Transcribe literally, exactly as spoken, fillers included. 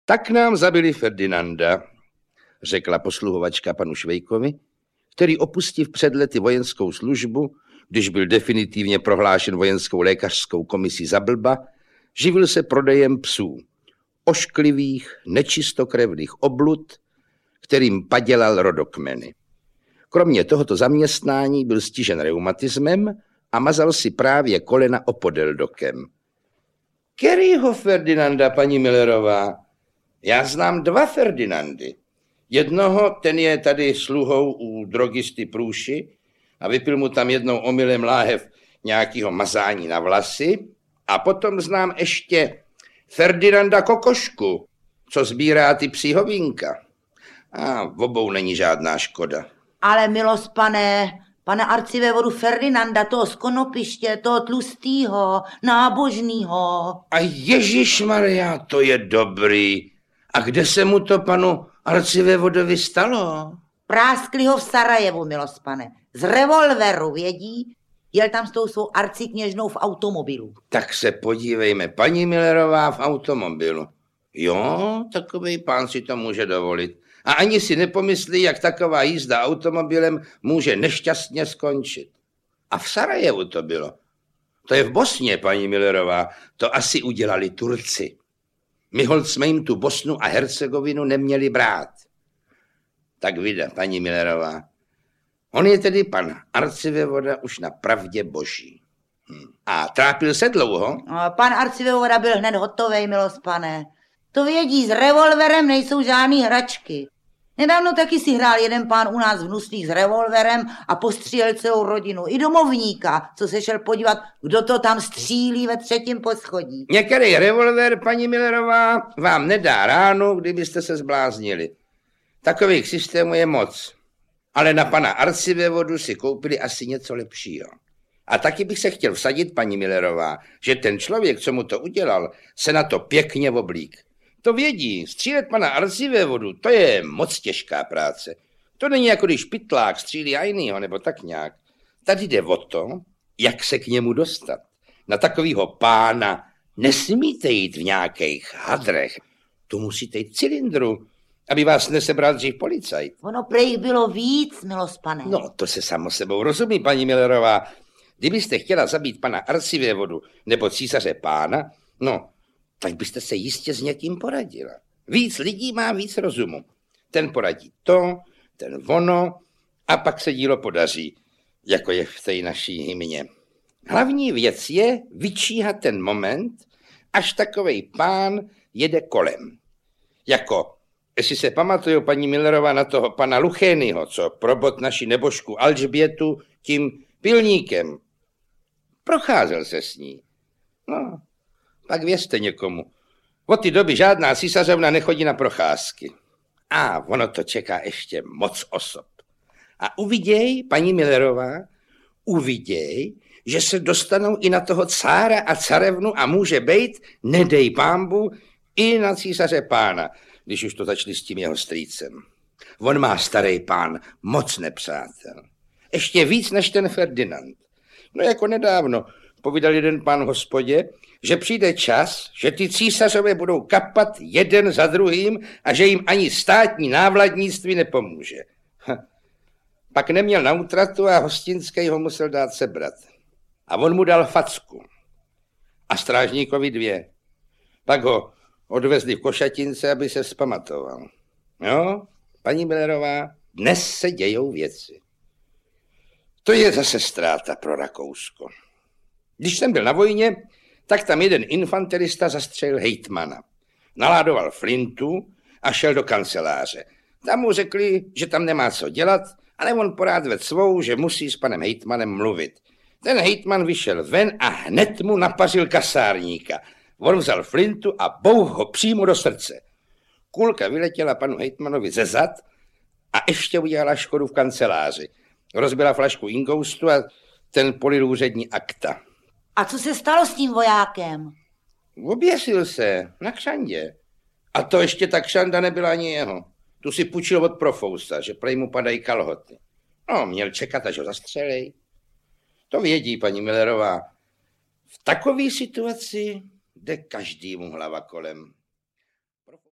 Tak nám zabili Ferdinanda, řekla posluhovačka panu Švejkovi, který opustiv před lety vojenskou službu, když byl definitivně prohlášen vojenskou lékařskou komisí za blba, živil se prodejem psů, ošklivých, nečistokrevných oblud, kterým padělal rodokmeny. Kromě tohoto zaměstnání byl stižen reumatismem a mazal si právě kolena opodeldokem. Kterýho Ferdinanda, paní Millerová? Já znám dva Ferdinandy. Jednoho, ten je tady sluhou u drogisty Průši a vypil mu tam jednou omylem láhev nějakého mazání na vlasy. A potom znám ještě Ferdinanda Kokošku, co sbírá ty psí hovínka. A v obou není žádná škoda. Ale milost, pane, pane arcivévodu Ferdinanda, toho z Konopiště, toho tlustýho, nábožnýho. A Ježišmarja, to je dobrý. A kde se mu to panu arcivévodovi stalo? Práskli ho v Sarajevu, milost, pane. Z revolveru, vědí? Jel tam s tou svou arcikněžnou v automobilu. Tak se podívejme, paní Millerová v automobilu. Jo, takovej pán si to může dovolit. A ani si nepomyslí, jak taková jízda automobilem může nešťastně skončit. A v Sarajevu to bylo. To je v Bosně, paní Millerová. To asi udělali Turci. My holt jsme jim tu Bosnu a Hercegovinu neměli brát. Tak vida, paní Millerová. On je tedy pan arcivévoda už na pravdě boží. Hm. A trápil se dlouho? Pan arcivévoda byl hned hotovej, milost, pane. To vědí, s revolverem nejsou žádný hračky. Nedávno taky si hrál jeden pán u nás v Nuslích s revolverem a postřílel celou rodinu. I domovníka, co se šel podívat, kdo to tam střílí ve třetím poschodí. Některý revolver, paní Millerová, vám nedá ránu, kdybyste se zbláznili. Takových systémů je moc. Ale na pana arcivévodu si koupili asi něco lepšího. A taky bych se chtěl vsadit, paní Millerová, že ten člověk, co mu to udělal, se na to pěkně oblík. To vědí, střílet pana arcivévodu, to je moc těžká práce. To není jako když pytlák střílí a jinýho, nebo tak nějak. Tady jde o to, jak se k němu dostat. Na takovýho pána nesmíte jít v nějakých hadrech. Tu musíte jít cylindru, aby vás nesebral dřív policajt. Ono prej bylo víc, milost, pane. No, to se samo sebou rozumí, paní Millerová. Kdybyste chtěla zabít pana arcivévodu nebo císaře pána, no, tak byste se jistě s někým poradila. Víc lidí má víc rozumu. Ten poradí to, ten ono a pak se dílo podaří, jako je v té naší hymně. Hlavní věc je vyčíhat ten moment, až takovej pán jede kolem. Jako, jestli se pamatuju, paní Millerová, na toho pana Luchényho, co probot naši nebožku Alžbětu tím pilníkem. Procházel se s ní. No, pak věřte někomu. Od té doby žádná císařovna nechodí na procházky. A ono to čeká ještě moc osob. A uviděj, paní Millerová, uviděj, že se dostanou i na toho cára a carevnu a může bejt, nedej pámbu, i na císaře pána, když už to začali s tím jeho strýcem. On má starý pán moc nepřátel. Ještě víc než ten Ferdinand. No jako nedávno povídal jeden pán v hospodě, že přijde čas, že ty císařové budou kapat jeden za druhým a že jim ani státní návladnictví nepomůže. Ha. Pak neměl na útratu a hostinský ho musel dát sebrat. A on mu dal facku. A strážníkovi dvě. Pak ho odvezli v košatince, aby se vzpamatoval. Jo, paní Millerová, dnes se dějou věci. To je zase ztráta pro Rakousko. Když jsem byl na vojně, tak tam jeden infanterista zastřelil hejtmana. Naládoval flintu a šel do kanceláře. Tam mu řekli, že tam nemá co dělat, ale on porád vedl svou, že musí s panem hejtmanem mluvit. Ten hejtman vyšel ven a hned mu napařil kasárníka. On vzal flintu a bouch ho přímo do srdce. Kulka vyletěla panu hejtmanovi ze zad a ještě udělala škodu v kanceláři. Rozbila flašku inkoustu a ten polil úřední akta. A co se stalo s tím vojákem? Oběsil se na kšandě. A to ještě ta kšanda nebyla ani jeho. Tu si půjčil od profousa, že prej mu padají kalhoty. No, měl čekat, až ho zastřelej. To vědí, paní Millerová. V takové situaci jde každému hlava kolem.